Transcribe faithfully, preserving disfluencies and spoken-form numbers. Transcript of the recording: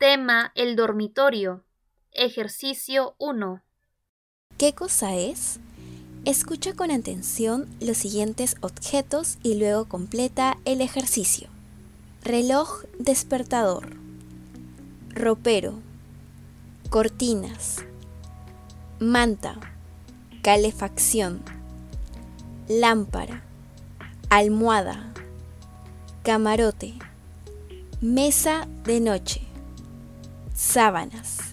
Tema: el dormitorio. Ejercicio uno. ¿Qué cosa es? Escucha con atención los siguientes objetos y luego completa el ejercicio. Reloj despertador, ropero, cortinas, manta, calefacción, lámpara, almohada, camarote, mesa de noche, sábanas.